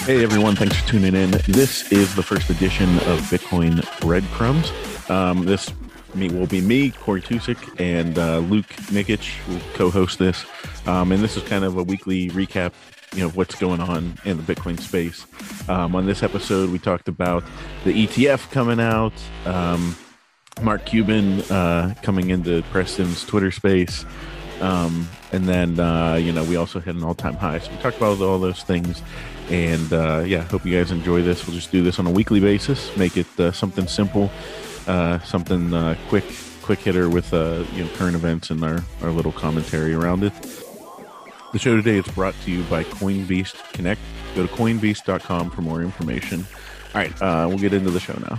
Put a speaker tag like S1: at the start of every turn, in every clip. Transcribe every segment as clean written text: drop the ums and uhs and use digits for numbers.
S1: Hey everyone, thanks for tuning in. This is the first edition of Bitcoin Breadcrumbs. This will be me, Corey Tusik, and Luke Nikic will co-host this. And this is kind of a weekly recap, what's going on in the Bitcoin space. On this episode, we talked about the ETF coming out, Mark Cuban coming into Preston's Twitter space, and then we also hit an all-time high. So we talked about all those things. And hope you guys enjoy this. We'll just do this on a weekly basis, make it something simple, something quick hitter with current events and our little commentary around it. The show today is brought to you by Coinbeast Connect. Go to coinbeast.com for more information. All right, we'll get into the show now.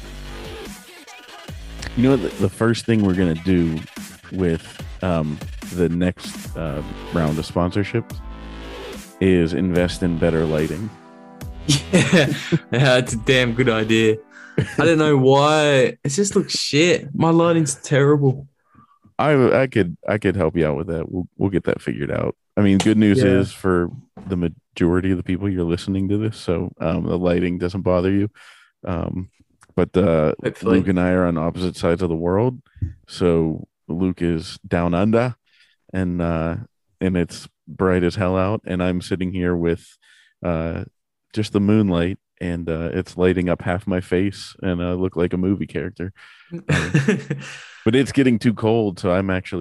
S1: You know what the first thing we're going to do with the next round of sponsorship is invest in better lighting.
S2: Yeah, it's a damn good idea. I don't know why. It just looks shit. My lighting's terrible.
S1: I could help you out with that. We'll get that figured out. I mean, good news is for the majority of the people you're listening to this, so the lighting doesn't bother you. But Luke and I are on opposite sides of the world. So Luke is down under, and it's bright as hell out, and I'm sitting here with just the moonlight, and it's lighting up half my face, and I look like a movie character. But it's getting too cold, so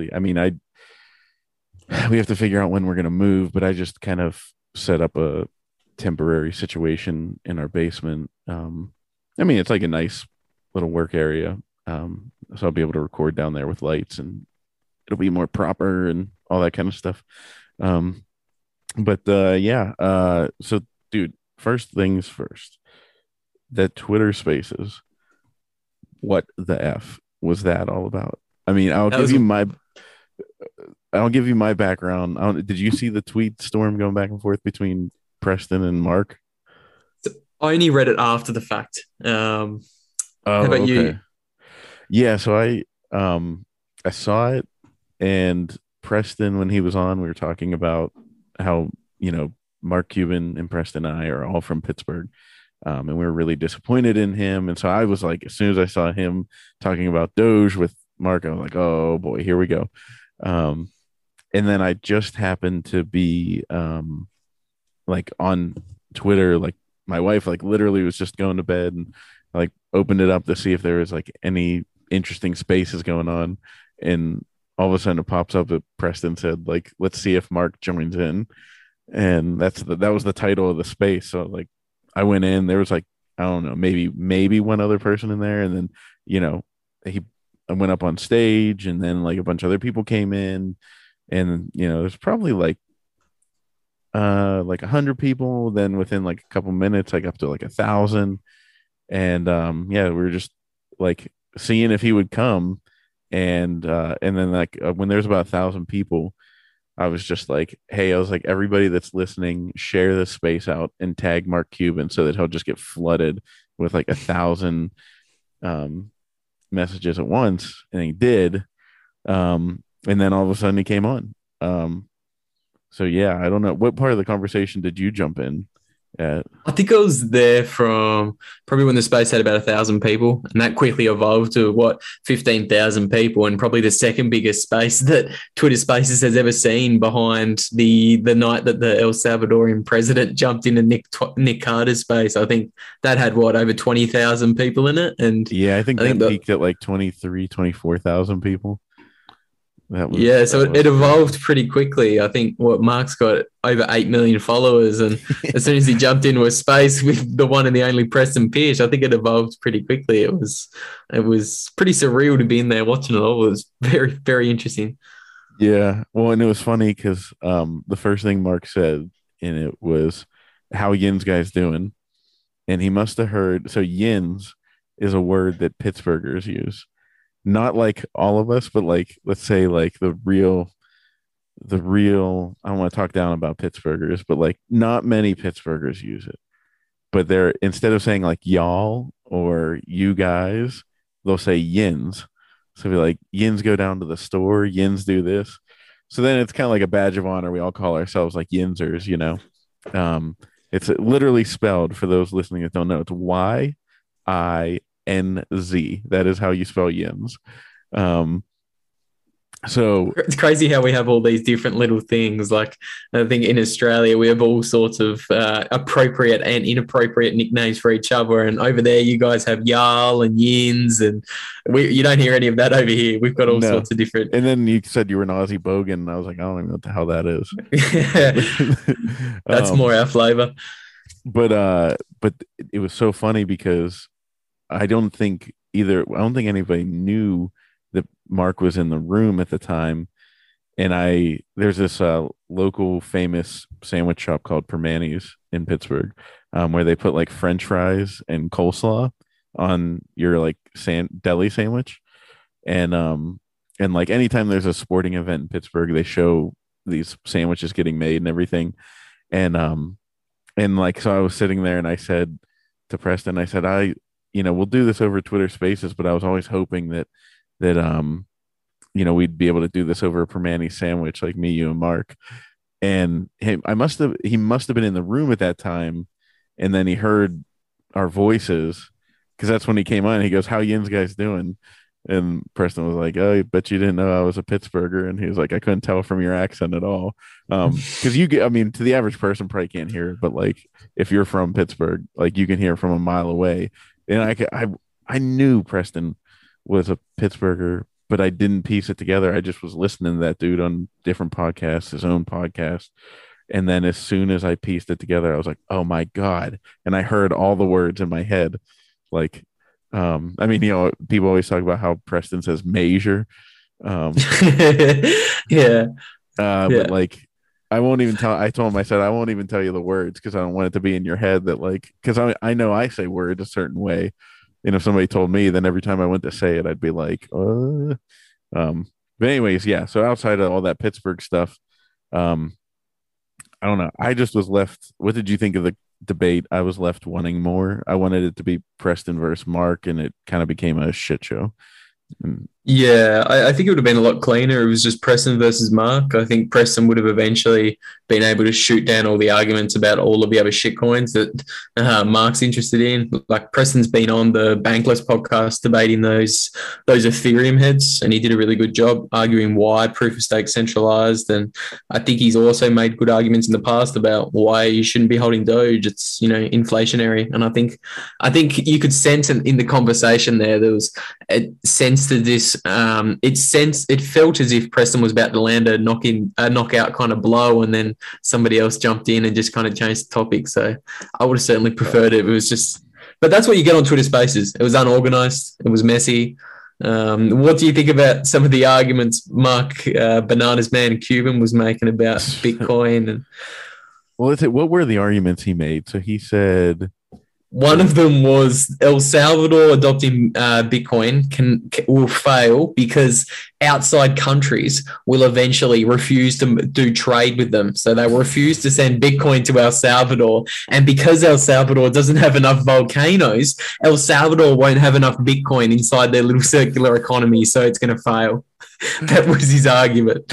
S1: we have to figure out when we're going to move, but I just kind of set up a temporary situation in our basement. It's like a nice little work area, so I'll be able to record down there with lights, and it'll be more proper and all that kind of stuff. So dude, first things first, that Twitter Spaces, what the F was that all about? I mean, I'll give you my background. Did you see the tweet storm going back and forth between Preston and Mark?
S2: I only read it after the fact. How about you?
S1: Yeah, so I saw it, and Preston, when he was on, we were talking about how, Mark Cuban and Preston and I are all from Pittsburgh, and we were really disappointed in him. And so I was like, as soon as I saw him talking about Doge with Mark, I was like, oh boy, here we go. And then I just happened to be like on Twitter, like my wife like literally was just going to bed, and like opened it up to see if there was like any interesting spaces going on, and all of a sudden it pops up that Preston said, like, let's see if Mark joins in. And that was the title of the space. So like I went in, there was like, I don't know, maybe one other person in there. And then, I went up on stage, and then like a bunch of other people came in, and, there's probably like 100 people. Then within like a couple minutes, like up to like 1,000. And we were just like seeing if he would come. And then like when there's about 1,000 people, I was just like, hey, I was like, everybody that's listening, share this space out and tag Mark Cuban so that he'll just get flooded with like 1,000 messages at once. And he did. And then all of a sudden he came on. So yeah, I don't know, what part of the conversation did you jump in at?
S2: I think I was there from probably when the space had about 1,000 people, and that quickly evolved to 15,000 people, and probably the second biggest space that Twitter Spaces has ever seen, behind the night that the El Salvadorian president jumped into Nick Carter's space. I think that had over 20,000 people in it, and
S1: yeah, I think that peaked at like 24,000 people.
S2: It evolved pretty quickly. I think Mark's got over 8 million followers, and as soon as he jumped into a space with the one and the only Preston Pierce, I think it evolved pretty quickly. It was pretty surreal to be in there watching it all. It was very, very interesting.
S1: Yeah, well, and it was funny because the first thing Mark said in it was, "How Yins guys doing?" And he must have heard. So Yins is a word that Pittsburghers use. Not like all of us, but like, let's say like the real, I don't want to talk down about Pittsburghers, but like not many Pittsburghers use it. But they're, instead of saying like y'all or you guys, they'll say yins. So be like, yins go down to the store, yins do this. So then it's kind of like a badge of honor. We all call ourselves like yinsers, you know? It's literally spelled for those listening that don't know. It's YINZ. That is how you spell Yins. Um, so
S2: It's crazy how we have all these different little things. Like, I think in Australia, we have all sorts of appropriate and inappropriate nicknames for each other. And over there, you guys have Jarl and Yins, and you don't hear any of that over here. We've got all
S1: no.
S2: sorts of different.
S1: And then you said you were an Aussie Bogan, and I was like, I don't even know what the hell that is.
S2: That's
S1: um,
S2: more our flavor.
S1: but it was so funny because I don't think anybody knew that Mark was in the room at the time. And there's this local famous sandwich shop called Permanis in Pittsburgh, where they put like French fries and coleslaw on your like deli sandwich. And like anytime there's a sporting event in Pittsburgh, they show these sandwiches getting made and everything. And like, so I was sitting there and I said to Preston, I said, we'll do this over Twitter Spaces, but I was always hoping that we'd be able to do this over a Permani sandwich, like me, you, and Mark. And he must have been in the room at that time, and then he heard our voices because that's when he came on. He goes, "How Yin's guys doing?" And Preston was like, "Oh, I bet you didn't know I was a Pittsburgher." And he was like, "I couldn't tell from your accent at all." Because I mean, to the average person, probably can't hear it, but like if you're from Pittsburgh, like you can hear it from a mile away. And I knew Preston was a Pittsburgher, but I didn't piece it together. I just was listening to that dude on different podcasts, his own podcast. And then as soon as I pieced it together, I was like, "Oh my God." And I heard all the words in my head. Like, I mean, people always talk about how Preston says major. Um,
S2: Yeah.
S1: but
S2: Yeah.
S1: like, I won't even tell. I told him, I said, I won't even tell you the words because I don't want it to be in your head that like, because I know I say words a certain way. And if somebody told me, then every time I went to say it, I'd be like, but anyways, yeah. So outside of all that Pittsburgh stuff, um, I don't know. I just was left. What did you think of the debate? I was left wanting more. I wanted it to be Preston versus Mark, and it kind of became a shit show. And,
S2: Yeah, I think it would have been a lot cleaner. It was just Preston versus Mark. I think Preston would have eventually been able to shoot down all the arguments about all of the other shit coins that Mark's interested in. Like Preston's been on the Bankless podcast debating those Ethereum heads, and he did a really good job arguing why proof of stake centralized. And I think he's also made good arguments in the past about why you shouldn't be holding Doge. It's inflationary, and I think you could sense in the conversation there was a sense to this. It felt as if Preston was about to land a knockout kind of blow, and then somebody else jumped in and just kind of changed the topic. So I would have certainly preferred it. It was just, but that's what you get on Twitter Spaces. It was unorganized. It was messy. What do you think about some of the arguments Mark Bananas Man Cuban was making about Bitcoin? And
S1: well, what were the arguments he made? So he said,
S2: one of them was El Salvador adopting Bitcoin will fail because outside countries will eventually refuse to do trade with them. So they will refuse to send Bitcoin to El Salvador. And because El Salvador doesn't have enough volcanoes, El Salvador won't have enough Bitcoin inside their little circular economy. So it's going to fail. That was his argument.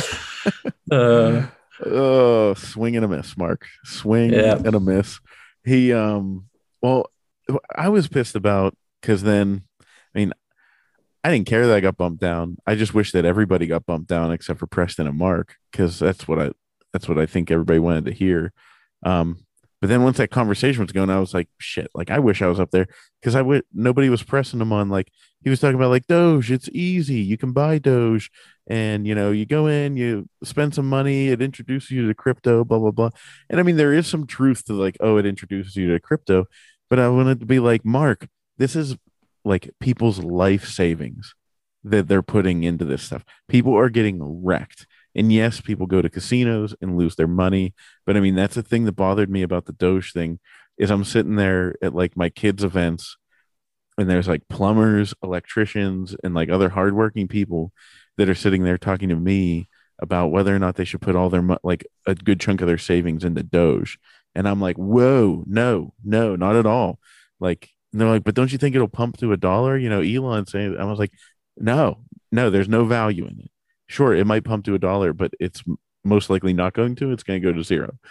S1: oh, swing and a miss, Mark. Swing and a miss. He, well, I was pissed about because then, I mean, I didn't care that I got bumped down. I just wish that everybody got bumped down except for Preston and Mark because that's what I think everybody wanted to hear. But then once that conversation was going, I was like, shit, like I wish I was up there because nobody was pressing him on like he was talking about like Doge, it's easy, you can buy Doge, and you go in, you spend some money, it introduces you to crypto, blah blah blah. And I mean, there is some truth to like, oh, it introduces you to crypto, but I wanted to be like, Mark, this is like people's life savings that they're putting into this stuff. People are getting wrecked. And yes, people go to casinos and lose their money. But I mean, that's the thing that bothered me about the Doge thing is I'm sitting there at like my kids' events and there's like plumbers, electricians, and like other hardworking people that are sitting there talking to me about whether or not they should put all their like a good chunk of their savings into Doge. And I'm like, whoa, no, not at all. Like, and they're like, but don't you think it'll pump to $1? Elon saying, I was like, no, there's no value in it. Sure, it might pump to $1, but it's most likely not going to. It's going to go to zero.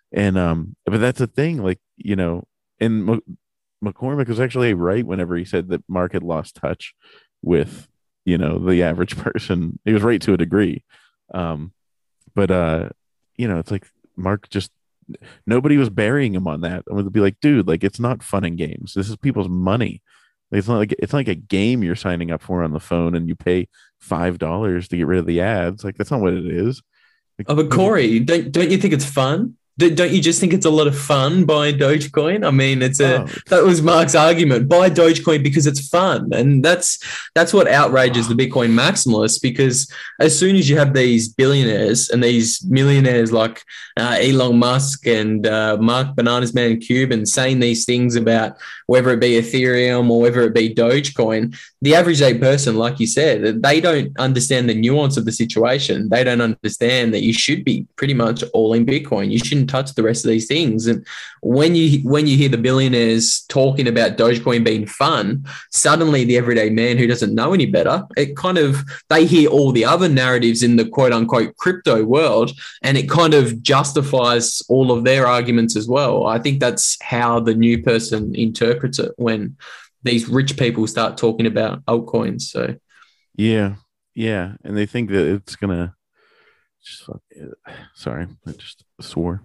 S1: And but that's the thing, like, and McCormick was actually right whenever he said that Mark had lost touch with, the average person. He was right to a degree. Um, but it's like Mark just nobody was burying him on that. I would be like, dude, like it's not fun and games. This is people's money. Like, it's not like a game you're signing up for on the phone and you pay $5 to get rid of the ads. Like that's not what it is. Like
S2: Oh, but
S1: people,
S2: Corey, don't you think it's fun? Don't you just think it's a lot of fun buying Dogecoin? I mean,
S1: oh,
S2: that
S1: it's
S2: was Mark's argument. Buy Dogecoin because it's fun, and that's what outrages the Bitcoin maximalists. Because as soon as you have these billionaires and these millionaires like Elon Musk and Mark Bananas Man Cuban saying these things about whether it be Ethereum or whether it be Dogecoin, the average day person, like you said, they don't understand the nuance of the situation. They don't understand that you should be pretty much all in Bitcoin. You shouldn't touch the rest of these things. And when you hear the billionaires talking about Dogecoin being fun, suddenly the everyday man who doesn't know any better, they hear all the other narratives in the quote unquote crypto world, and it kind of justifies all of their arguments as well. I think that's how the new person interprets it when these rich people start talking about altcoins. So
S1: yeah, yeah, and they think that it's gonna just sorry, I just swore.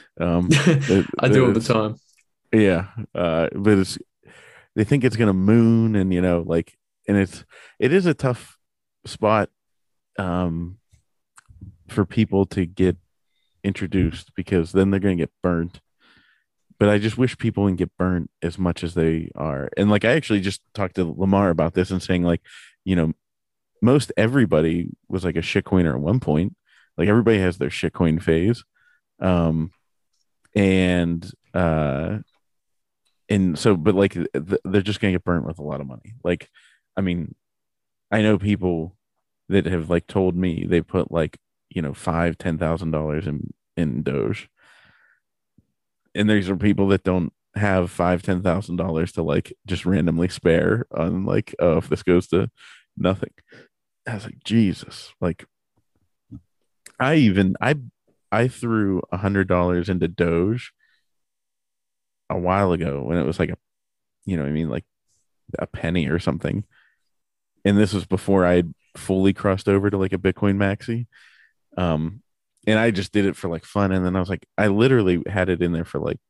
S2: I do all the
S1: It's
S2: time.
S1: yeah, but they think it's gonna moon, and like, and it is a tough spot um for people to get introduced because then they're gonna get burnt. But I just wish people wouldn't get burnt as much as they are. And like I actually just talked to Lamar about this and saying like, you know, most everybody was like a shitcoiner at one point. Like everybody has their shitcoin phase. Um and so but like they're just gonna get burnt with a lot of money. Like I mean, I know people that have like told me they put like, $5,000-$10,000 in Doge, and these are people that don't have $5,000-$10,000 to like just randomly spare on like, oh, if this goes to nothing. I was like, Jesus. Like I threw $100 into Doge a while ago when it was like what I mean, like a penny or something. And this was before I had fully crossed over to like a Bitcoin maxi. Um and I just did it for like fun. And then I was like, I literally had it in there for like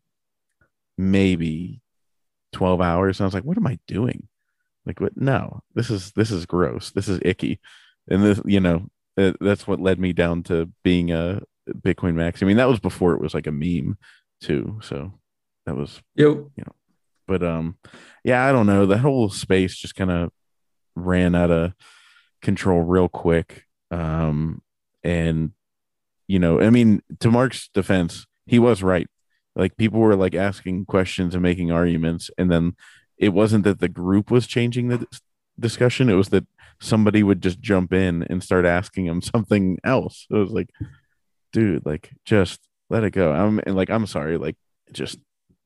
S1: maybe 12 hours. And I was like, what am I doing? Like, what? No, this is gross. This is icky. And this, that's what led me down to being a Bitcoin Max. I mean, that was before it was like a meme too. So that was,
S2: Yep.
S1: but yeah, I don't know. The whole space just kind of ran out of control real quick. And I mean, to Mark's defense, he was right. Like people were like asking questions and making arguments, and then it wasn't that the group was changing the discussion; it was that somebody would just jump in and start asking him something else. It was like, dude, like just let it go. I'm sorry, like just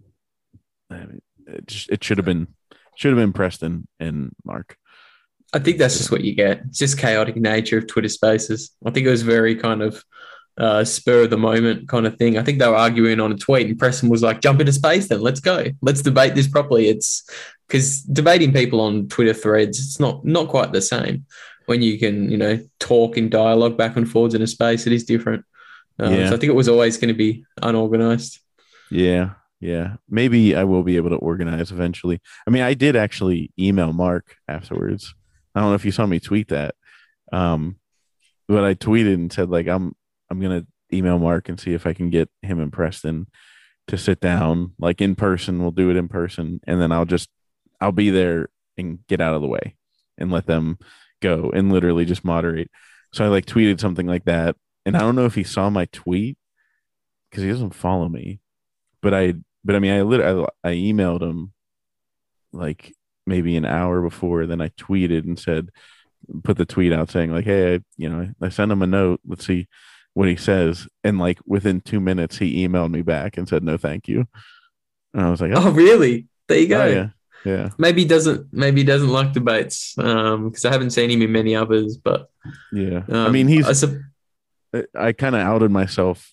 S1: it should have been Preston and Mark.
S2: I think that's just what you get. It's just chaotic nature of Twitter Spaces. I think it was very kind of spur of the moment kind of thing. I think they were arguing on a tweet, and Preston was like, "Jump into space, then let's go. Let's debate this properly." It's because debating people on Twitter threads, it's not quite the same. When you can, talk in dialogue back and forwards in a space, it is different. So
S1: Yeah,
S2: I think it was always going to be unorganized.
S1: yeah, yeah. Maybe I will be able to organize eventually. I mean, I did actually email Mark afterwards. I don't know if you saw me tweet that. Um, but I tweeted and said like I'm gonna email Mark and see if I can get him and Preston to sit down like in person. We'll do it in person, and then I'll be there and get out of the way and let them go and literally just moderate. So I like tweeted something like that, and I don't know if he saw my tweet because he doesn't follow me, but I mean I emailed him like maybe an hour before. Then I tweeted and said, put the tweet out saying like, hey, I sent him a note. Let's see what he says. And like within 2 minutes, he emailed me back and said no, thank you. And I was like,
S2: Oh,
S1: oh,
S2: really? There you
S1: oh
S2: go.
S1: yeah, yeah,
S2: Maybe he doesn't like debates because I haven't seen him in many others. But
S1: yeah. I mean,
S2: I sup-
S1: I kind of outed myself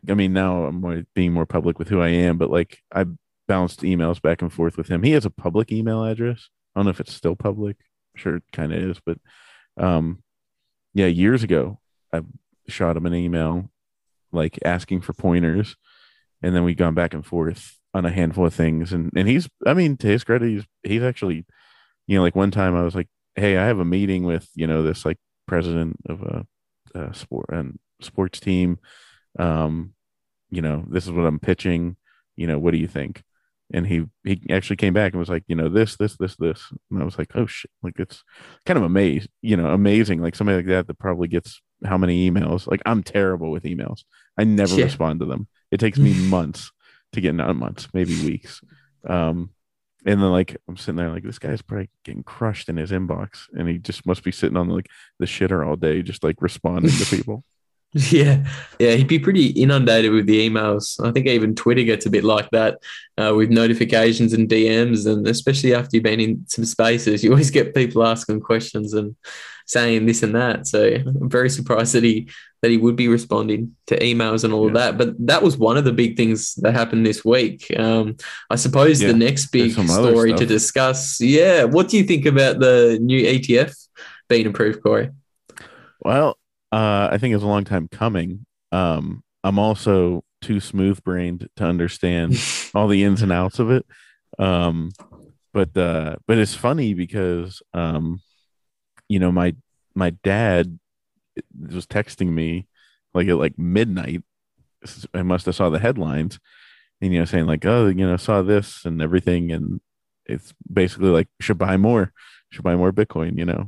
S1: I mean, now I'm being more public with who I am, but like I bounced emails back and forth with him. He has a public email address. I don't know if it's still public. I'm sure it kind of is, but um, yeah, years ago, I shot him an email like asking for pointers, and then we gone back and forth on a handful of things. And he's, I mean, to his credit, he's actually, like one time I was like, hey, I have a meeting with this like president of a sports team. This is what I'm pitching. What do you think? And he actually came back and was like, this, and I was like, oh shit, like it's kind of amazing, like somebody like that probably gets how many emails. Like I'm terrible with emails. I never respond to them. It takes me months to get, not months, maybe weeks. And then like I'm sitting there like this guy's probably getting crushed in his inbox, and he just must be sitting on like the shitter all day, just like responding to people.
S2: Yeah, he'd be pretty inundated with the emails. I think even Twitter gets a bit like that with notifications and DMs, and especially after you've been in some spaces, you always get people asking questions and saying this and that. So I'm very surprised that he would be responding to emails and all of that. But that was one of the big things that happened this week. I suppose the next big story to discuss. Yeah, what do you think about the new ETF being approved, Corey?
S1: Well, I think it's a long time coming. I'm also too smooth brained to understand all the ins and outs of it. But it's funny because my dad was texting me like at like midnight. I must have saw the headlines and saying like, oh, saw this and everything, and it's basically like should buy more Bitcoin.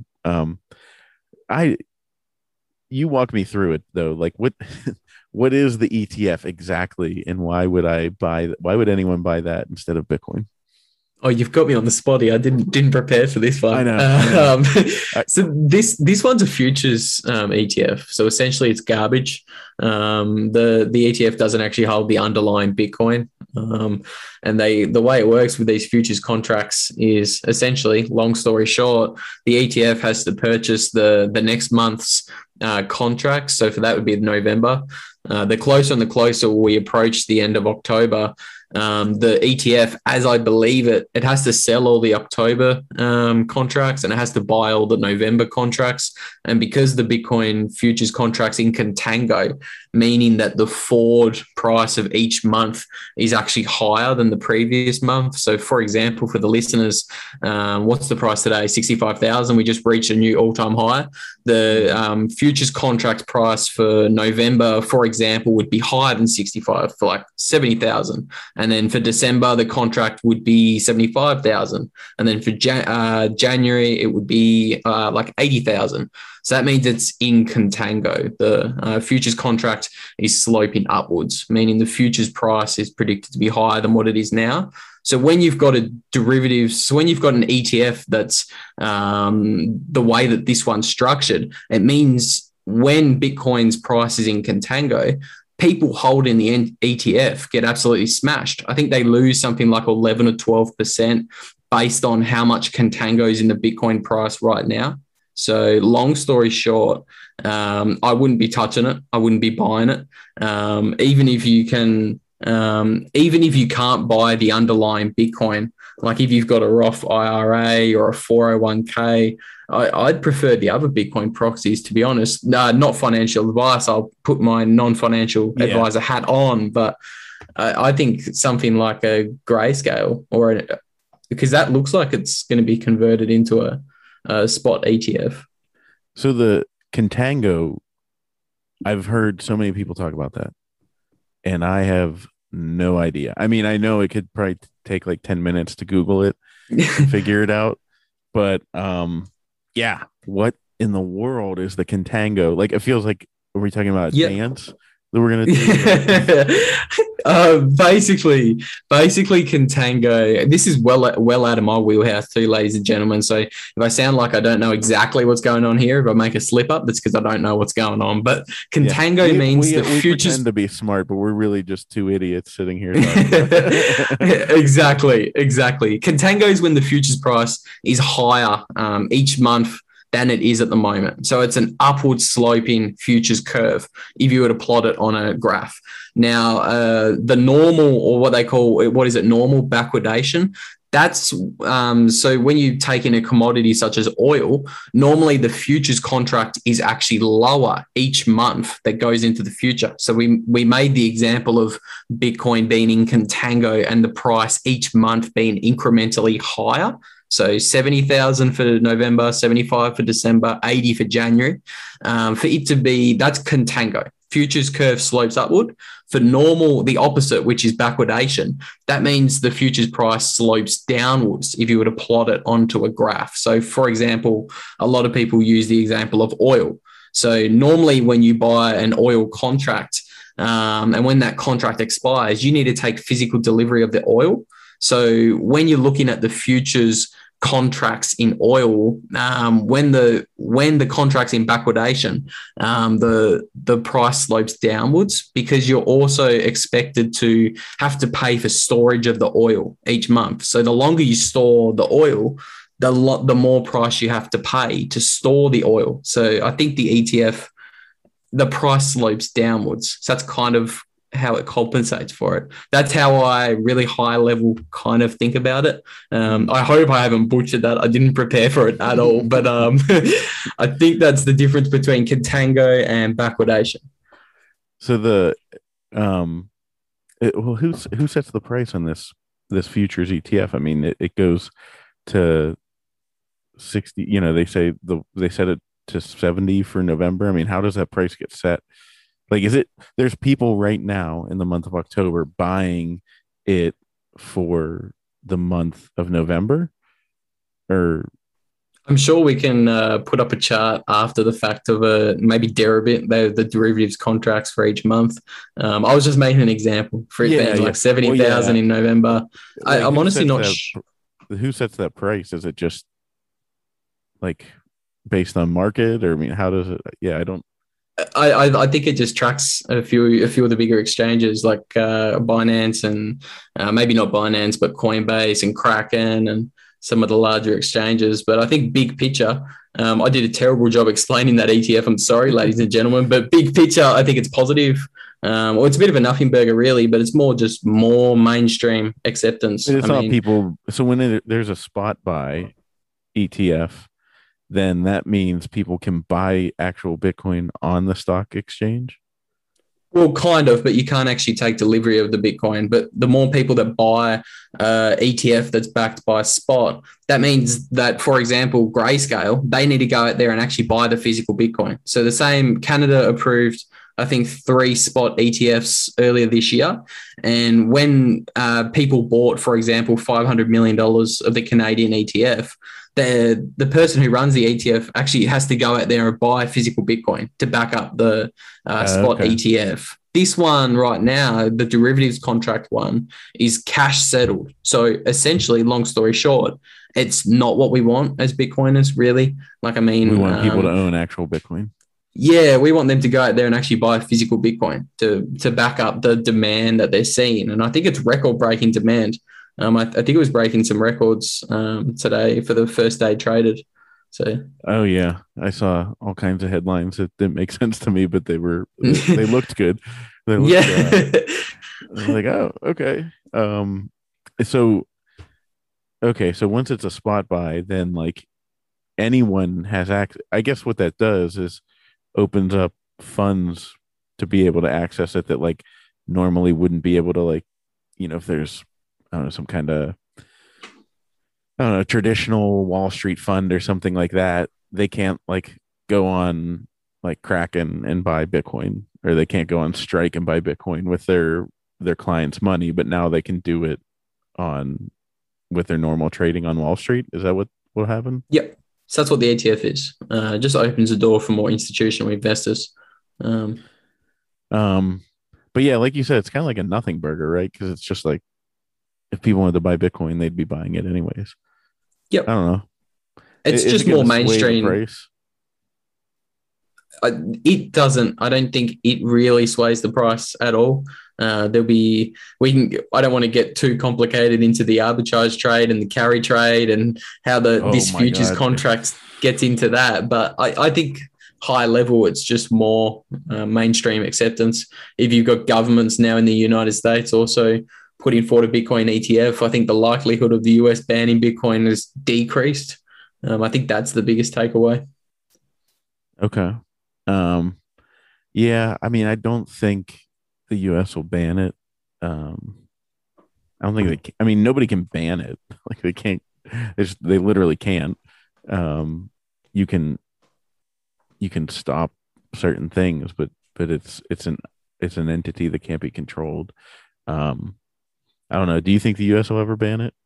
S1: You walk me through it though. Like what is the ETF exactly, and why would anyone buy that instead of Bitcoin?
S2: Oh, you've got me on the spotty. I didn't prepare for this one.
S1: I know.
S2: So this one's a futures ETF. So essentially, it's garbage. The ETF doesn't actually hold the underlying Bitcoin. And the way it works with these futures contracts is essentially, long story short, the ETF has to purchase the next month's contracts. So for that would be November. The closer we approach the end of October, the ETF, as I believe it has to sell all the October contracts, and it has to buy all the November contracts. And because the Bitcoin futures contracts in contango, meaning that the forward price of each month is actually higher than the previous month. So for example, for the listeners, what's the price today? 65,000. We just reached a new all-time high. The futures contract price for November, for example, would be higher than 65 for like 70,000. And then for December, the contract would be 75,000. And then for January, it would be like 80,000. So that means it's in contango. The futures contract is sloping upwards, meaning the futures price is predicted to be higher than what it is now. So when you've got a derivative, so when you've got an ETF that's the way that this one's structured, it means when Bitcoin's price is in contango, people holding the ETF get absolutely smashed. I think they lose something like 11 or 12% based on how much contango is in the Bitcoin price right now. So long story short, I wouldn't be touching it. I wouldn't be buying it. Even if you can't buy the underlying Bitcoin, like if you've got a Roth IRA or a 401k, I'd prefer the other Bitcoin proxies, to be honest. Not financial advice. I'll put my non-financial advisor hat on, but I think something like a Grayscale because that looks like it's going to be converted into a spot ETF.
S1: So the contango, I've heard so many people talk about that, and I have no idea. I mean, I know it could probably take like 10 minutes to Google it and figure it out, but what in the world is the contango? Like, it feels like, are we talking about a dance that we're gonna do?
S2: Basically contango. This is well out of my wheelhouse too, ladies and gentlemen. So if I sound like I don't know exactly what's going on here, if I make a slip up, that's because I don't know what's going on. But contango means the futures
S1: pretend to be smart, but we're really just two idiots sitting here.
S2: Exactly. Contango is when the futures price is higher each month than it is at the moment. So it's an upward sloping futures curve if you were to plot it on a graph. Now, the normal, or what they call, what is it, normal backwardation, that's so when you take in a commodity such as oil, normally the futures contract is actually lower each month that goes into the future. So we made the example of Bitcoin being in contango and the price each month being incrementally higher. So 70,000 for November, 75 for December, 80 for January. For it to be, that's contango. Futures curve slopes upward. For normal, the opposite, which is backwardation, that means the futures price slopes downwards if you were to plot it onto a graph. So, for example, a lot of people use the example of oil. So normally when you buy an oil contract, and when that contract expires, you need to take physical delivery of the oil. So when you're looking at the futures contracts in oil, when the contract's in backwardation, the price slopes downwards because you're also expected to have to pay for storage of the oil each month. So the longer you store the oil, the more price you have to pay to store the oil. So I think the ETF, the price slopes downwards. So that's kind of how it compensates for it. That's how I really high level kind of think about it. I hope I haven't butchered that. I didn't prepare for it at all, but I think that's the difference between contango and backwardation.
S1: So who sets the price on this futures ETF? I mean, it goes to 60. They set it to 70 for November. I mean, how does that price get set? Like, there's people right now in the month of October buying it for the month of November? Or
S2: I'm sure we can put up a chart after the fact of maybe Deribit, the derivatives contracts for each month. I was just making an example for it being like 70,000 in November. Like, I'm honestly not sure.
S1: Who sets that price? Is it just like based on market, or I mean, how does it? Yeah, I don't.
S2: I think it just tracks a few of the bigger exchanges like Binance and maybe not Binance, but Coinbase and Kraken and some of the larger exchanges. But I think big picture, I did a terrible job explaining that ETF. I'm sorry, ladies and gentlemen, but big picture, I think it's positive. Well, it's a bit of a nothing burger, really, but it's more mainstream acceptance.
S1: It's not people. So when there's a spot buy ETF, then that means people can buy actual Bitcoin on the stock exchange?
S2: Well, kind of, but you can't actually take delivery of the Bitcoin. But the more people that buy ETF that's backed by spot, that means that, for example, Grayscale, they need to go out there and actually buy the physical Bitcoin. So the same, Canada approved, I think, 3 spot ETFs earlier this year. And when people bought, for example, $500 million of the Canadian ETF, the person who runs the ETF actually has to go out there and buy physical Bitcoin to back up the spot ETF. This one right now, the derivatives contract one, is cash settled. So essentially, long story short, it's not what we want as Bitcoiners, really. Like, I mean,
S1: we want people to own actual Bitcoin.
S2: Yeah, we want them to go out there and actually buy physical Bitcoin to back up the demand that they're seeing. And I think it's record-breaking demand. I think it was breaking some records today for the first day traded. So,
S1: oh yeah, I saw all kinds of headlines that didn't make sense to me, but they looked good. They looked, like, oh, okay. So once it's a spot buy, then like anyone has access. I guess what that does is opens up funds to be able to access it that like normally wouldn't be able to, like, if there's, I don't know, some kind of, I don't know, traditional Wall Street fund or something like that. They can't like go on like Kraken and buy Bitcoin, or they can't go on Strike and buy Bitcoin with their clients' money, but now they can do it with their normal trading on Wall Street. Is that what happened?
S2: Yep. So that's what the ETF is. Just opens the door for more institutional investors.
S1: But yeah, like you said, it's kind of like a nothing burger, right? Because it's just like, if people wanted to buy Bitcoin, they'd be buying it anyways.
S2: Yep.
S1: I don't know.
S2: It's just more mainstream. It doesn't. I don't think it really sways the price at all. There'll be we can. I don't want to get too complicated into the arbitrage trade and the carry trade and how
S1: Oh
S2: this
S1: my
S2: futures
S1: God.
S2: contracts gets into that. But I think high level, it's just more mainstream acceptance. If you've got governments now in the United States also putting forward a Bitcoin ETF, I think the likelihood of the US banning Bitcoin has decreased. I think that's the biggest takeaway.
S1: Okay. Um, yeah, I mean, I don't think the US will ban it. Um, I don't think I mean, nobody can ban it. Like they can't, they literally can't. Um, you can, you can stop certain things, but it's an entity that can't be controlled. Um, I don't know. Do you think the US will ever ban it?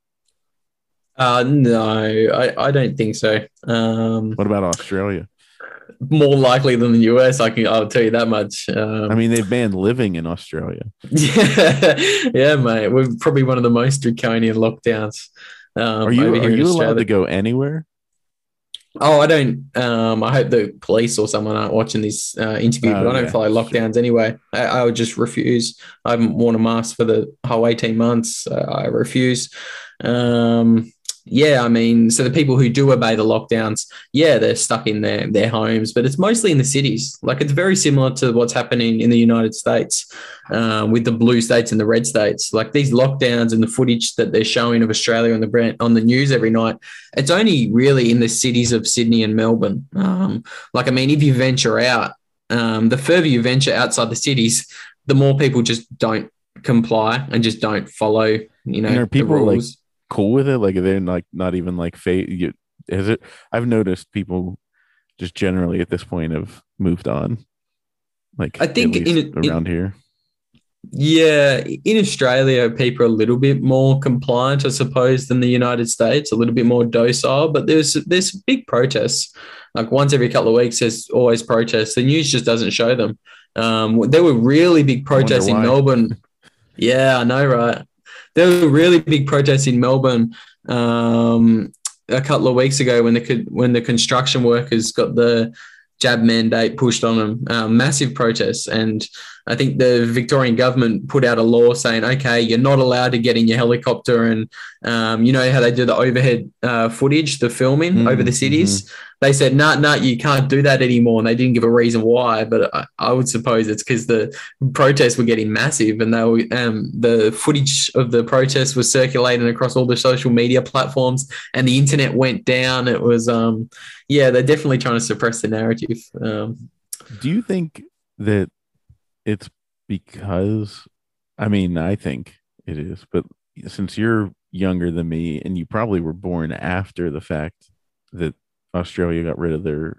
S2: No, I don't think so.
S1: What about Australia?
S2: More likely than the US, I'll tell you that much.
S1: I mean, they've banned living in Australia.
S2: Yeah, yeah, mate. We're probably one of the most draconian lockdowns over
S1: Are
S2: here in
S1: you allowed to
S2: Australia.
S1: go anywhere?
S2: Oh, I don't. I hope the police or someone aren't watching this interview,
S1: Oh
S2: but I don't
S1: yeah,
S2: follow
S1: sure.
S2: lockdowns anyway. I would just refuse. I haven't worn a mask for the whole 18 months. I refuse. Um, yeah, I mean, so the people who do obey the lockdowns, yeah, they're stuck in their homes, but it's mostly in the cities. Like it's very similar to what's happening in the United States with the blue states and the red states. Like these lockdowns and the footage that they're showing of Australia on the news every night, it's only really in the cities of Sydney and Melbourne. Like, I mean, if you venture out, the further you venture outside the cities, the more people just don't comply and just don't follow,
S1: And are
S2: the
S1: people like
S2: rules.
S1: cool with it? Like, are they like not even like fate? Is it? I've noticed people just generally at this point have moved on. Like
S2: I
S1: at
S2: think
S1: least around
S2: in
S1: here.
S2: yeah, in Australia, people are a little bit more compliant, I suppose, than the United States, a little bit more docile. But there's big protests. Like once every couple of weeks, there's always protests. The news just doesn't show them. There were really big
S1: I wonder
S2: protests in
S1: why.
S2: Melbourne. Yeah, I know, right? There were really big protests in Melbourne a couple of weeks ago when the construction workers got the jab mandate pushed on them. Massive protests, and I think the Victorian government put out a law saying, okay, you're not allowed to get in your helicopter and you know how they do the overhead footage, the filming over the
S1: Mm-hmm.
S2: cities. They said, nah, you can't do that anymore. And they didn't give a reason why, but I would suppose it's because the protests were getting massive and the footage of the protests was circulating across all the social media platforms and the internet went down. It was, yeah, they're definitely trying to suppress the narrative.
S1: Do you think that it's because, I mean, I think it is, but since you're younger than me and you probably were born after the fact that Australia got rid of their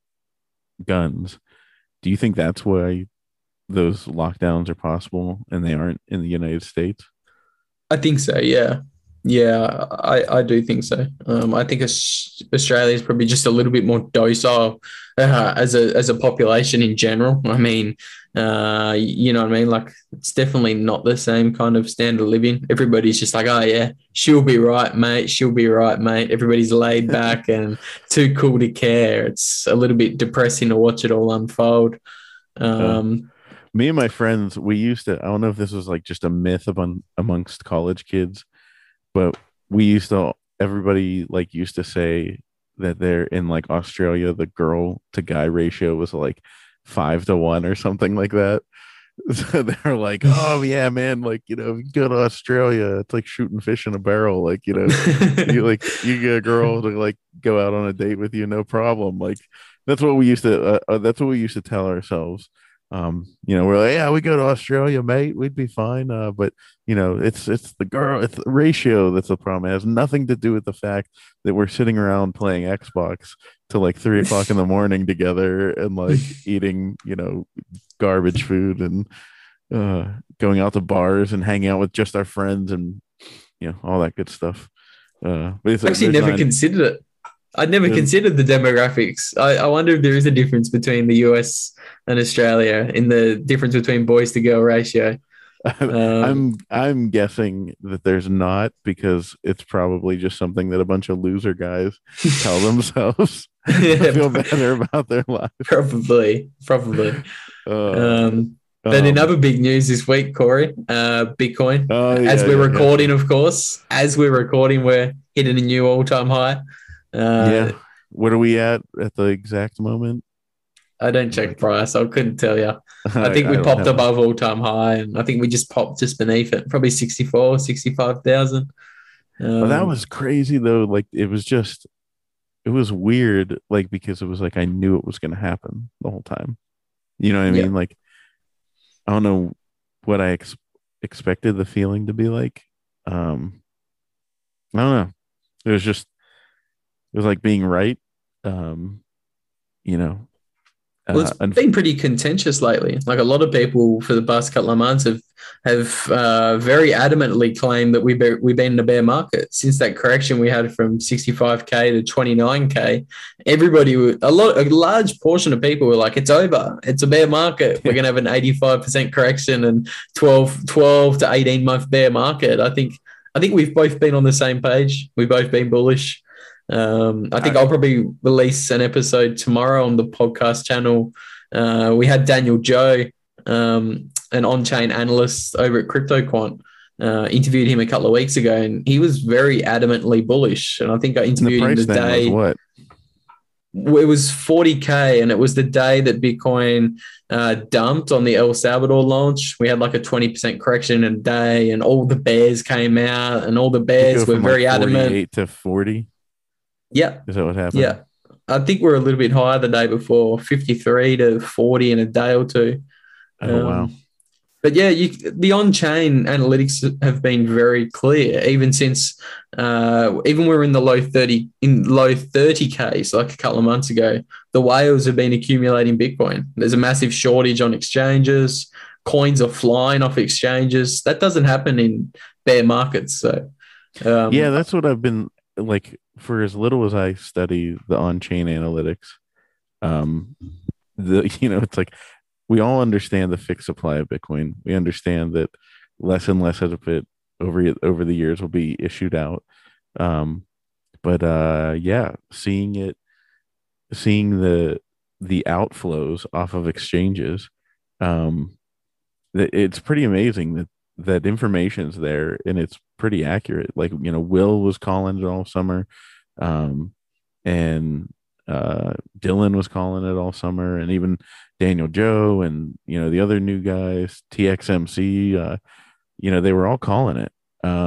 S1: guns, do you think that's why those lockdowns are possible and they aren't in the United States?
S2: I think so. Yeah, yeah, I do think so. I think Australia is probably just a little bit more docile as a population in general. I mean, you know what I mean? Like it's definitely not the same kind of standard of living. Everybody's just like, oh yeah, she'll be right, mate. She'll be right, mate. Everybody's laid back and too cool to care. It's a little bit depressing to watch it all unfold.
S1: Uh,
S2: Um,
S1: Me and my friends, we used to, I don't know if this was like just a myth amongst college kids, but we used to, everybody like used to say that they're in like Australia, the girl to guy ratio was like 5 to 1 or something like that. So they're like, oh yeah, man, like, if you go to Australia, it's like shooting fish in a barrel. Like, you get a girl to like go out on a date with you, no problem. Like, that's what we used to tell ourselves. We're like, yeah, we go to Australia, mate, we'd be fine. But it's the girl, it's the ratio that's the problem. It has nothing to do with the fact that we're sitting around playing Xbox till like 3 o'clock in the morning together and like eating, garbage food and going out to bars and hanging out with just our friends and all that good stuff. But
S2: Actually,
S1: there's
S2: never
S1: not
S2: considered it. I'd never
S1: there's,
S2: considered the demographics. I wonder if there is a difference between the US and Australia in the difference between boys to girl ratio. Um,
S1: I'm guessing that there's not because it's probably just something that a bunch of loser guys tell themselves to
S2: yeah,
S1: feel better about their life.
S2: probably.
S1: Uh,
S2: Um, but in
S1: um,
S2: other big news this week, Corey, Bitcoin,
S1: oh
S2: as
S1: yeah,
S2: we're
S1: yeah, yeah,
S2: recording, of course, as we're recording, we're hitting a new all-time high. Uh,
S1: yeah. What are we at the exact moment?
S2: I don't check
S1: Like,
S2: price. I couldn't tell you. I think
S1: I
S2: we
S1: don't
S2: popped
S1: have a.
S2: above all-time high, and I think we just popped just beneath it, probably 64, 65,000.
S1: Oh, that
S2: Um,
S1: was crazy though. Like it was weird. Like because it was like I knew it was going to happen the whole time. You know what I
S2: yeah,
S1: mean? Like I don't know what expected the feeling to be like. Um, I don't know. It was just it was like being right. Um, you know,
S2: well, it's
S1: and
S2: been pretty contentious lately. Like a lot of people for the past couple of months have very adamantly claimed that we've been in a bear market since that correction we had from 65K to 29K. A large portion of people were like, "It's over. It's a bear market. We're
S1: yeah,
S2: going to have an 85% correction and 12 to 18-month bear market." I think we've both been on the same page. We've both been bullish. I think
S1: I,
S2: I'll probably release an episode tomorrow on the podcast channel. We had Daniel Joe, an on-chain analyst over at CryptoQuant, interviewed him a couple of weeks ago, and he was very adamantly bullish. And I think I
S1: and the
S2: interviewed him
S1: price
S2: the
S1: then was
S2: day
S1: what?
S2: it was 40K, and it was the day that Bitcoin dumped on the El Salvador launch. We had like a 20% correction in a day, and all the bears came out, and all the
S1: Did it go
S2: bears were
S1: from like
S2: very adamant.
S1: 48 to 40?
S2: Yeah,
S1: Is that what happened?
S2: yeah. I think we're a little bit higher the day before, 53 to 40 in a day or two.
S1: Oh wow.
S2: Um, but yeah, the on-chain analytics have been very clear, even since even we were in the low 30Ks like a couple of months ago. The whales have been accumulating Bitcoin. There's a massive shortage on exchanges. Coins are flying off exchanges. That doesn't happen in bear markets. So
S1: Yeah,
S2: um,
S1: that's what I've been like for as little as I study the on-chain analytics. Um, it's like we all understand the fixed supply of Bitcoin. We understand that less and less of it over the years will be issued out. Um, but yeah, seeing the outflows off of exchanges, um, it's pretty amazing that information's there and it's pretty accurate. Like, Will was calling it all summer. Um, and Dylan was calling it all summer, and even Daniel Joe and the other new guys, TXMC, they were all calling it.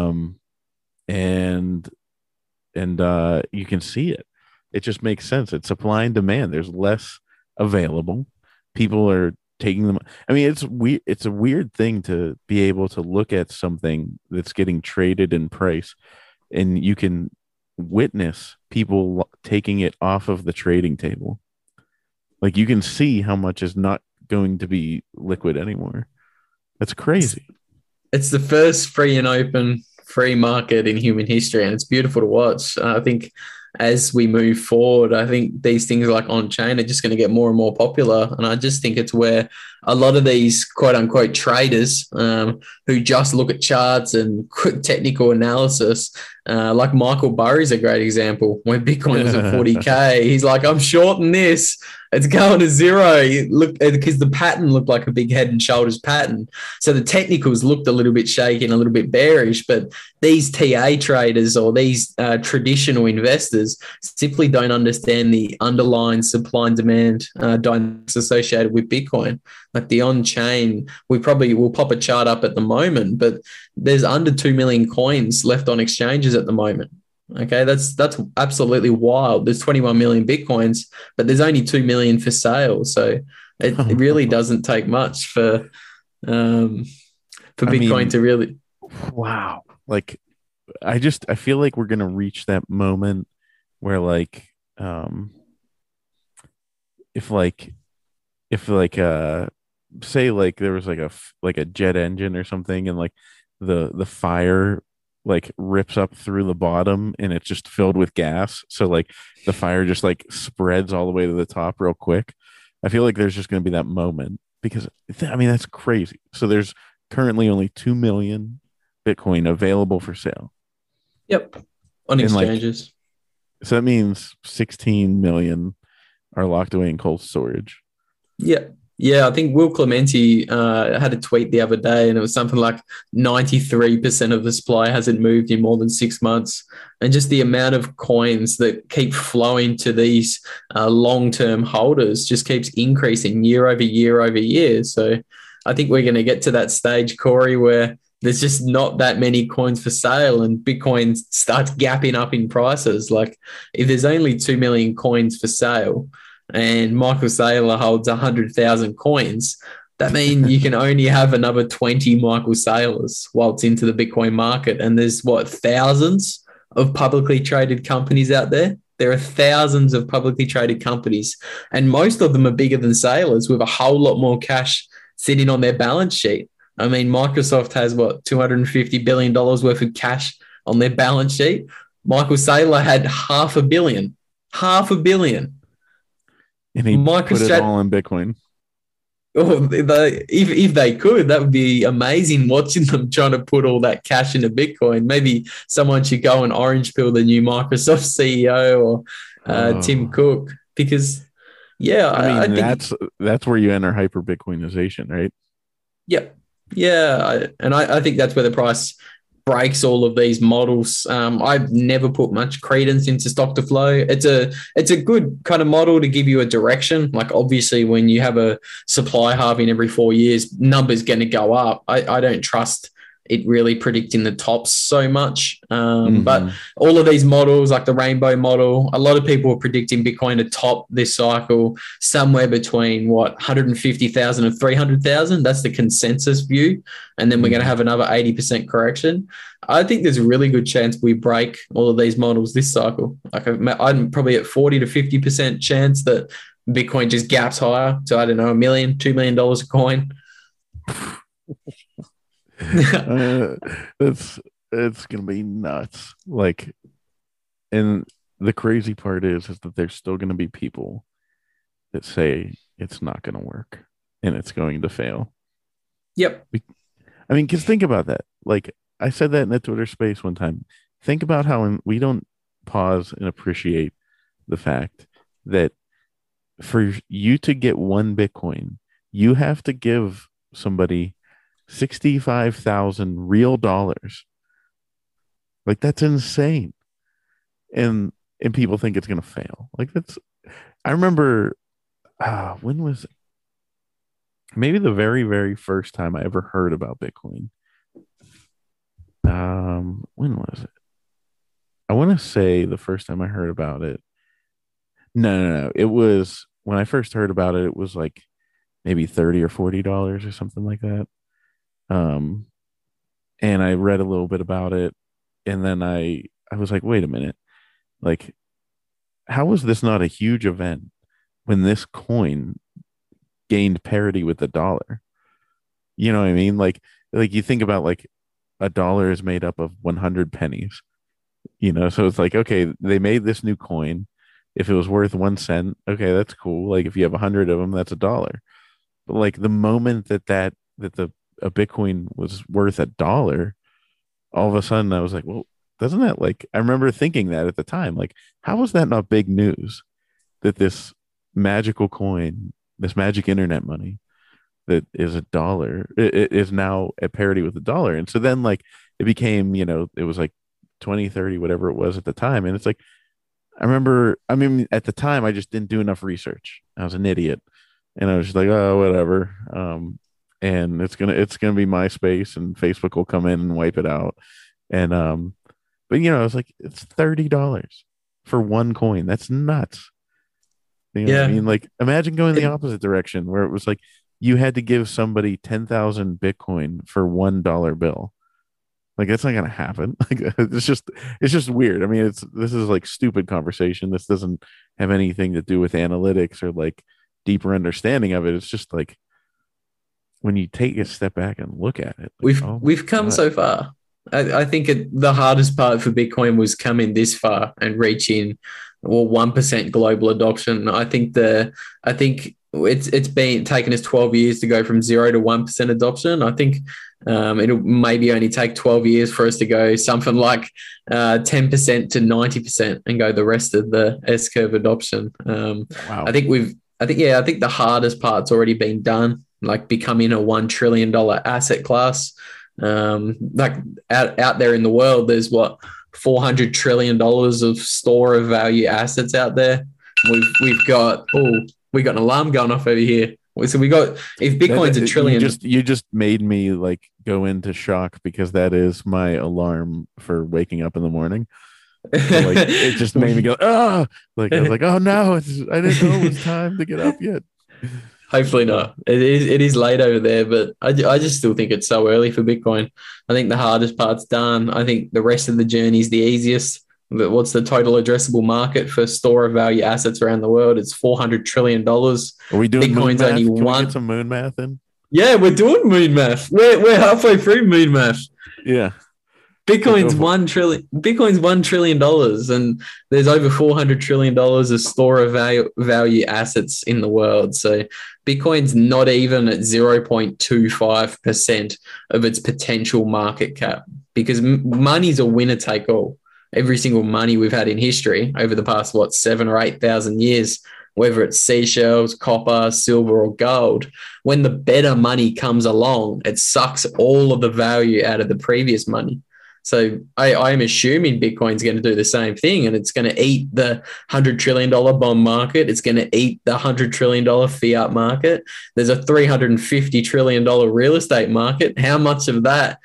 S1: And you can see it. It just makes sense. It's supply and demand. There's less available. People are taking them. I mean, it's weird. It's a weird thing to be able to look at something that's getting traded in price, and you can witness people taking it off of the trading table. Like you can see how much is not going to be liquid anymore. That's crazy.
S2: it's the first free and open free market in human history, and it's beautiful to watch. I think as we move forward, I think these things like on chain are just going to get more and more popular. And I just think it's where a lot of these quote unquote traders who just look at charts and quick technical analysis, like Michael Burry's a great example. When Bitcoin was at 40K, he's like, I'm shorting this. It's going to zero. Look, because the pattern looked like a big head and shoulders pattern. So the technicals looked a little bit shaky and a little bit bearish, but these TA traders or these traditional investors simply don't understand the underlying supply and demand dynamics associated with Bitcoin. Like the on-chain, we probably will pop a chart up at the moment, but there's under 2 million coins left on exchanges at the moment. Okay, that's absolutely wild. There's 21 million Bitcoins, but there's only 2 million for sale. So it really doesn't take much um, for
S1: I
S2: Bitcoin
S1: mean,
S2: to really.
S1: wow. Like I feel like we're gonna reach that moment where if like if like say like there was like a jet engine or something, and like the fire like rips up through the bottom and it's just filled with gas, so like the fire just like spreads all the way to the top real quick. I feel like there's just going to be that moment because I mean that's crazy. So there's currently only 2 million Bitcoin available for sale.
S2: Yep. On
S1: And like,
S2: exchanges.
S1: so that means 16 million are locked away in cold storage.
S2: Yeah. Yeah, I think Will Clementi had a tweet the other day, and it was something like 93% of the supply hasn't moved in more than 6 months. And just the amount of coins that keep flowing to these long-term holders just keeps increasing year over year over year. So I think we're going to get to that stage, Corey, where there's just not that many coins for sale and Bitcoin starts gapping up in prices. Like if there's only 2 million coins for sale, and Michael Saylor holds 100,000 coins, that means you can only have another 20 Michael Saylors while it's into the Bitcoin market. And there's thousands of publicly traded companies out there. There are thousands of publicly traded companies, and most of them are bigger than Saylors with a whole lot more cash sitting on their balance sheet. I mean, Microsoft has $250 billion worth of cash on their balance sheet. Michael Saylor had half a billion.
S1: And he put it all in Bitcoin.
S2: Oh, if they could, that would be amazing watching them trying to put all that cash into Bitcoin. Maybe someone should go and orange pill the new Microsoft CEO or Tim Cook, because, yeah,
S1: I mean, that's where you enter hyper Bitcoinization, right?
S2: Yep. Yeah. I think that's where the price breaks all of these models. I've never put much credence into stock to flow. It's a good kind of model to give you a direction. Like obviously when you have a supply halving every 4 years, numbers going to go up. I don't trust it really predicting the tops so much. But all of these models, like the Rainbow model, a lot of people are predicting Bitcoin to top this cycle somewhere between 150,000 and 300,000. That's the consensus view. And then we're going to have another 80% correction. I think there's a really good chance we break all of these models this cycle. Like I'm probably at 40 to 50% chance that Bitcoin just gaps higher to, I don't know, $1 million, $2 million a coin.
S1: It's gonna be nuts. Like, and the crazy part is that there's still gonna be people that say it's not gonna work and it's going to fail.
S2: Yep.
S1: I mean, because think about that. Like I said that in the Twitter space one time. Think about how we don't pause and appreciate the fact that for you to get one Bitcoin, you have to give somebody 65,000 real dollars. Like that's insane. And people think it's going to fail. Like I remember when was it? Maybe the very, very first time I ever heard about Bitcoin. When was it? I want to say the first time I heard about it. No. It was when I first heard about it, it was like maybe $30 or $40 or something like that. And I read a little bit about it, and then I was like, wait a minute, like, how was this not a huge event when this coin gained parity with the dollar? You know what I mean? Like you think about like a dollar is made up of 100 pennies, so it's like, okay, they made this new coin. If it was worth 1 cent, okay, that's cool. Like if you have 100 of them, that's $1. But like the moment that a Bitcoin was worth $1, all of a sudden I was like, well, doesn't that, like, I remember thinking that at the time, like, how was that not big news that this magical coin, this magic internet money that is $1, it is now at parity with $1. And so then like it became, it was like 20, 30, whatever it was at the time. And it's like, I mean, at the time I just didn't do enough research. I was an idiot. And I was just like, oh, whatever. And it's gonna be MySpace, and Facebook will come in and wipe it out. And but I was like, it's $30 for one coin. That's nuts. You know what I mean? Like, imagine going the opposite direction, where it was like you had to give somebody 10,000 Bitcoin for $1 bill. Like, that's not gonna happen. Like, it's just weird. I mean, this is like stupid conversation. This doesn't have anything to do with analytics or like deeper understanding of it. It's just like, when you take a step back and look at it,
S2: like, we've come so far. I think the hardest part for Bitcoin was coming this far and reaching 1% global adoption. I think it's been taken us 12 years to go from 0 to 1% adoption. I think it'll maybe only take 12 years for us to go something like 10% to 90% and go the rest of the S curve adoption.
S1: Wow.
S2: I think the hardest part's already been done, like becoming a $1 trillion asset class. Like out there in the world, there's what, $400 trillion of store of value assets out there. We've got we got an alarm going off over here. So we got, if Bitcoin's a trillion.
S1: You just made me like go into shock because that is my alarm for waking up in the morning. So, like, it just made me go, like I was like, oh no, I didn't know it was time to get up yet.
S2: Hopefully not. It is late over there, but I just still think it's so early for Bitcoin. I think the hardest part's done. I think the rest of the journey is the easiest. But what's the total addressable market for store of value assets around the world? It's $400 trillion.
S1: Are we doing
S2: Bitcoin's
S1: moon math?
S2: only
S1: Can
S2: one.
S1: we get some moon math in?
S2: Yeah, we're doing moon math. We're halfway through moon math.
S1: Yeah.
S2: Bitcoin's $1 trillion, and there's over $400 trillion of store of value assets in the world. So Bitcoin's not even at 0.25% of its potential market cap, because money's a winner take all. Every single money we've had in history over the past 7,000 or 8,000 years, whether it's seashells, copper, silver, or gold, when the better money comes along, it sucks all of the value out of the previous money. So I am assuming Bitcoin's going to do the same thing, and it's going to eat the $100 trillion bond market. It's going to eat the $100 trillion fiat market. There's a $350 trillion real estate market. How much of that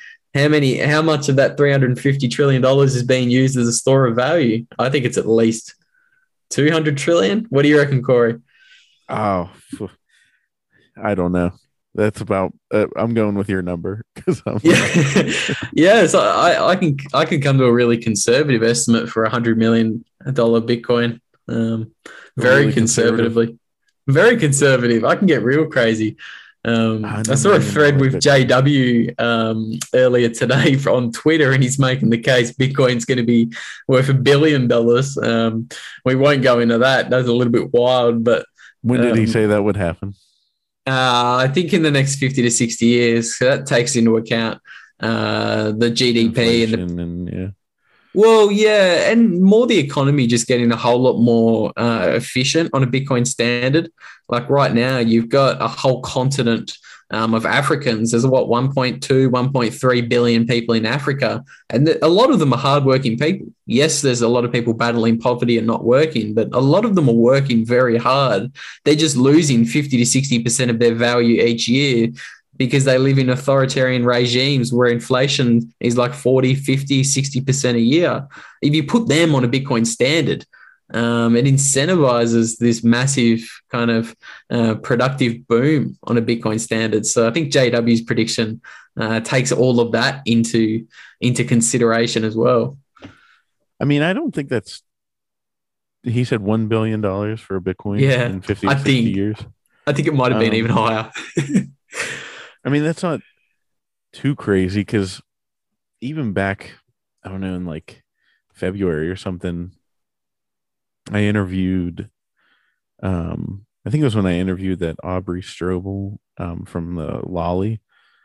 S2: $350 trillion is being used as a store of value? I think it's at least 200 trillion. What do you reckon, Corey?
S1: Oh, I don't know. That's about. I'm going with your number because
S2: yeah. So I can come to a really conservative estimate for $100 million Bitcoin. Very
S1: really
S2: conservatively, very conservative. I can get real crazy. I saw a thread with JW earlier today on Twitter, and he's making the case Bitcoin's going to be worth $1 billion. We won't go into that. That's a little bit wild, but
S1: when did he say that would happen?
S2: I think in the next 50 to 60 years. So that takes into account the GDP
S1: and
S2: more the economy just getting a whole lot more efficient on a Bitcoin standard. Like right now, you've got a whole continent of Africans. There's 1.2, 1.3 billion people in Africa, and a lot of them are hardworking people. Yes, there's a lot of people battling poverty and not working, but a lot of them are working very hard. They're just losing 50 to 60% of their value each year because they live in authoritarian regimes where inflation is like 40, 50, 60% a year. If you put them on a Bitcoin standard, it incentivizes this massive kind of productive boom on a Bitcoin standard. So I think JW's prediction takes all of that into consideration as well.
S1: I mean, I don't think he said $1 billion for a Bitcoin in 50 to 60 years.
S2: I think it might have been even higher.
S1: I mean, that's not too crazy because even back, I don't know, in like February or something, I interviewed, I think it was when I interviewed that Aubrey Strobel from the Lolly,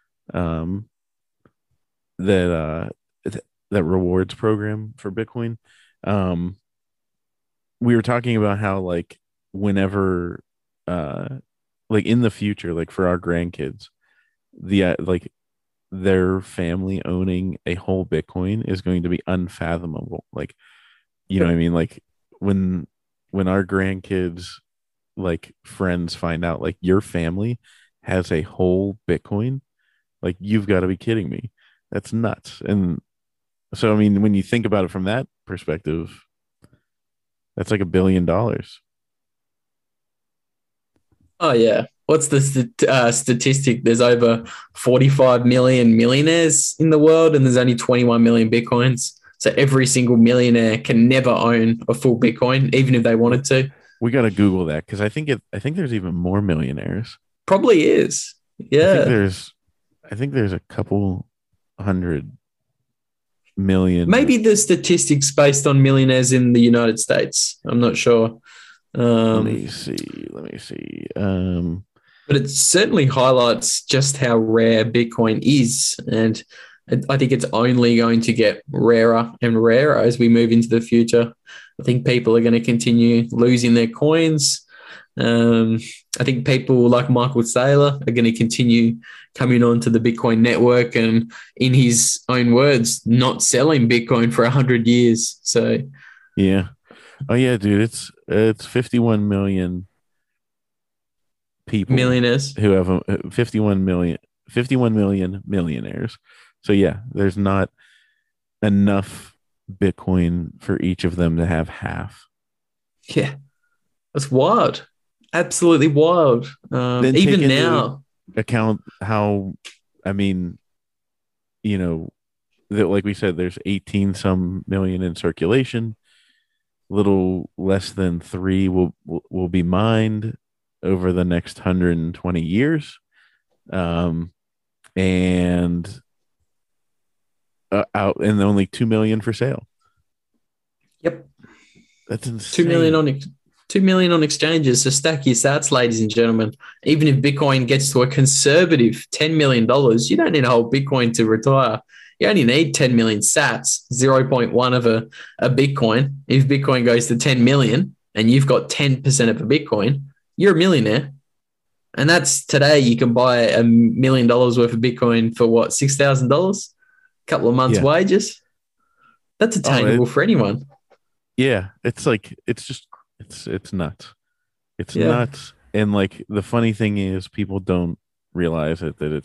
S1: that rewards program for Bitcoin. We were talking about how like whenever, like in the future, like for our grandkids, like their family owning a whole Bitcoin is going to be unfathomable. Like, you know what I mean? Like when our grandkids, like friends find out like your family has a whole Bitcoin, like you've got to be kidding me. That's nuts. And so, I mean, when you think about it from that perspective, that's like $1 billion.
S2: Oh, yeah. What's the statistic? There's over 45 million millionaires in the world, and there's only 21 million Bitcoins. So every single millionaire can never own a full Bitcoin, even if they wanted to.
S1: We got to Google that because I think there's even more millionaires.
S2: Probably is. Yeah.
S1: I think there's a couple 100 million.
S2: Maybe the statistics based on millionaires in the United States. I'm not sure.
S1: Let
S2: Um,
S1: me see. Let me see.
S2: but it certainly highlights just how rare Bitcoin is. And I think it's only going to get rarer and rarer as we move into the future. I think people are going to continue losing their coins. Um, I think people like Michael Saylor are going to continue coming onto the Bitcoin network and, in his own words, not selling Bitcoin for 100 years. So,
S1: yeah. Oh yeah, dude. It's 51 million people
S2: millionaires.
S1: who have 51 million millionaires. So yeah, there's not enough Bitcoin for each of them to have half.
S2: Yeah, that's wild. Absolutely wild.
S1: Then take
S2: Even
S1: into
S2: now,
S1: account how, I mean, you know, that like we said, there's 18 some million in circulation. Little less than three will be mined over the next 120 years. Um, and out and only 2 million for sale.
S2: yep,
S1: That's
S2: 2 million
S1: insane.
S2: on 2 million on exchanges. So stack your sats, ladies and gentlemen. Even if Bitcoin gets to a conservative $10 million, you don't need a whole Bitcoin to retire. You only need 10 million sats, 0.1 of a Bitcoin. If Bitcoin goes to 10 million and you've got 10% of a Bitcoin, you're a millionaire. And that's today. You can buy $1 million worth of Bitcoin for what, $6,000? A couple of months'
S1: Yeah.
S2: wages. That's
S1: Oh,
S2: attainable for anyone.
S1: yeah. It's like it's just it's nuts. It's
S2: Yeah.
S1: nuts. And like the funny thing is, people don't realize it that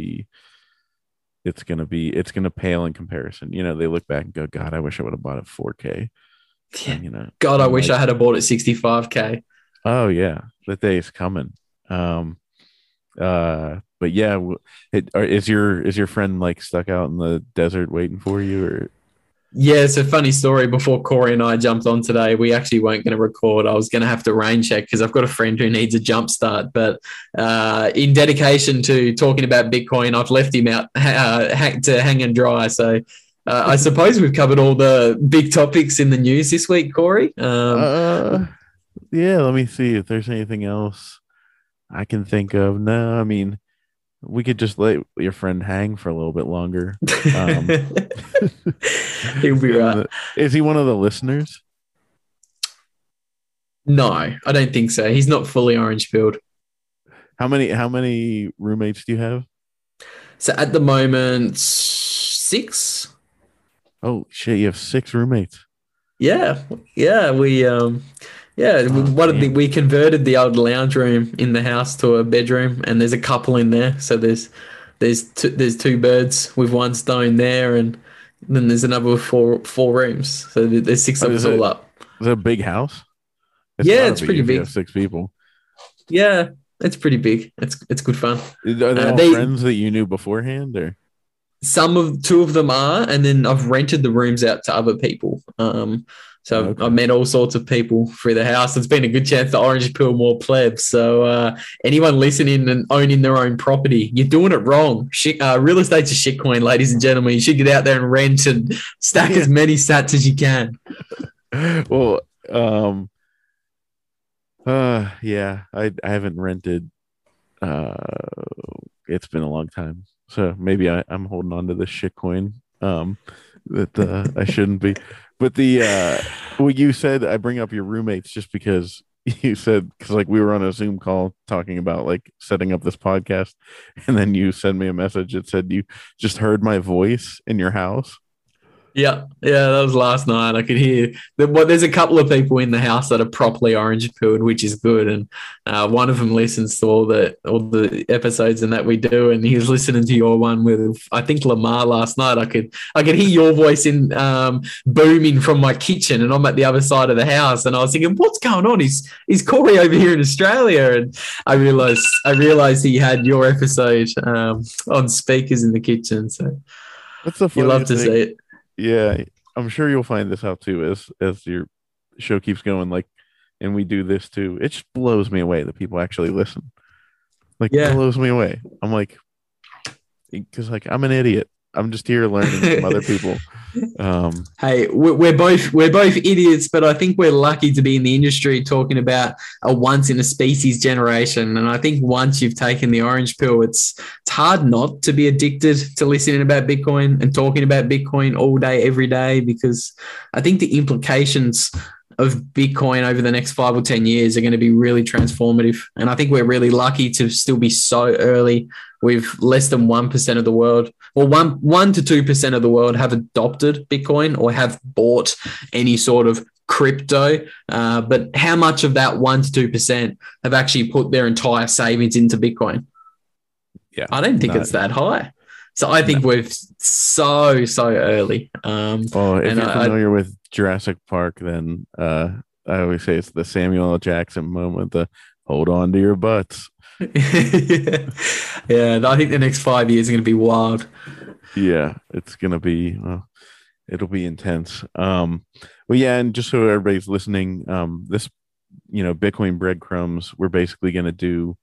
S1: it's gonna pale in comparison. You know, they look back and go, God, I wish I would have bought it 4K.
S2: Yeah.
S1: And you know,
S2: God, I
S1: I'm
S2: wish
S1: like,
S2: I had bought it 65K.
S1: oh yeah, that day is coming. But yeah, is your friend like stuck out in the desert waiting for you, or
S2: Yeah, it's a funny story. Before Corey and I jumped on today, we actually weren't going to record. I was going to have to rain check because I've got a friend who needs a jump start. But in dedication to talking about Bitcoin, I've left him out to hang and dry. So I suppose we've covered all the big topics in the news this week, Corey.
S1: uh, yeah, let me see if there's anything else I can think of. No, I mean, we could just let your friend hang for a little bit longer. Um,
S2: He'll be
S1: and
S2: right.
S1: is he one of the listeners?
S2: No, I don't think so. He's not fully orange pilled.
S1: How many roommates do you have?
S2: So at the moment, six.
S1: Oh shit, you have six roommates.
S2: Yeah, yeah,
S1: Oh damn.
S2: we converted the old lounge room in the house to a bedroom, and there's a couple in there. So there's two birds with one stone there, and then there's another four rooms. So there's six
S1: Oh,
S2: of us all up.
S1: is it a big house? It's
S2: Yeah,
S1: got to
S2: it's
S1: be
S2: pretty
S1: if you have
S2: big.
S1: six people.
S2: Yeah, it's pretty big. It's good fun.
S1: Are they all
S2: They
S1: friends that you knew beforehand, or?
S2: Some of two of them are, and then I've rented the rooms out to other people. So I've
S1: Okay.
S2: met all sorts of people through the house. It's been a good chance to orange pill more plebs. So anyone listening and owning their own property, you're doing it wrong. Real estate's a shitcoin, ladies and gentlemen. You should get out there and rent and stack
S1: Yeah.
S2: as many sats as you can.
S1: Well, yeah, I haven't rented. Uh, it's been a long time, so maybe I'm holding on to this shit coin. That I shouldn't be. But well, you said I bring up your roommates just because you said because like we were on a Zoom call talking about like setting up this podcast, and then you sent me a message that said you just heard my voice in your house.
S2: Yeah, yeah, that was last night. I could hear there's a couple of people in the house that are properly orange pilled, which is good. And one of them listens to all the episodes and that we do, and he was listening to your one with I think Lamar last night. I could hear your voice in booming from my kitchen, and I'm at the other side of the house, and I was thinking, what's going on? Is Corey over here in Australia? And I realized he had your episode on speakers in the kitchen. So
S1: That's the
S2: you love
S1: funniest
S2: to see
S1: thing.
S2: it.
S1: Yeah, I'm sure you'll find this out too as your show keeps going. Like, and we do this too. It just blows me away that people actually listen. Like,
S2: Yeah.
S1: blows me away. I'm like, because like I'm an idiot. I'm just here learning from other people.
S2: Hey, we're both idiots, but I think we're lucky to be in the industry talking about a once in a species generation. And I think once you've taken the orange pill, it's hard not to be addicted to listening about Bitcoin and talking about Bitcoin all day, every day, because I think the implications of Bitcoin over the next 5 or 10 years are going to be really transformative. And I think we're really lucky to still be so early with less than 1% of the world, or 1 to 2% of the world have adopted Bitcoin or have bought any sort of crypto. But how much of that 1 to 2% have actually put their entire savings into Bitcoin?
S1: Yeah,
S2: I don't think it's that high. So I think we're so early.
S1: Well, if you're familiar with Jurassic Park, then I always say it's the Samuel L. Jackson moment, the hold on to your butts.
S2: Yeah, I think the next 5 years are going to be wild.
S1: Yeah, it's going to be, it'll be intense. Well, yeah, and just so everybody's listening, this, Bitcoin breadcrumbs, we're basically going to do,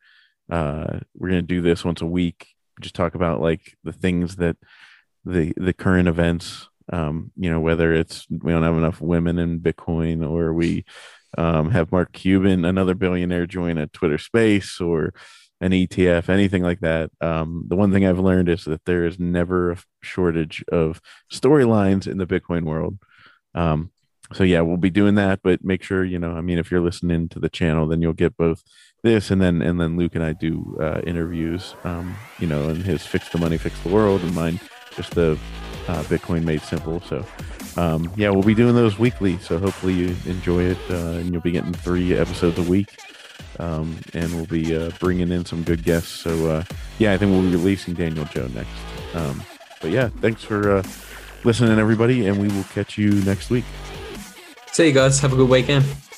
S1: this once a week. Just talk about like the things that the current events, whether it's we don't have enough women in Bitcoin, or we have Mark Cuban, another billionaire, join a Twitter space or an ETF, anything like that. The one thing I've learned is that there is never a shortage of storylines in the Bitcoin world. So yeah, we'll be doing that, but make sure, if you're listening to the channel, then you'll get both this and then Luke and I do interviews, and his Fix the Money, Fix the World, and mine just the Bitcoin Made Simple. So yeah, we'll be doing those weekly. So hopefully you enjoy it, and you'll be getting 3 episodes a week. And we'll be bringing in some good guests. So yeah, I think we'll be releasing Daniel Joe next. But yeah, thanks for listening, everybody, and we will catch you next week.
S2: See you guys. Have a good weekend.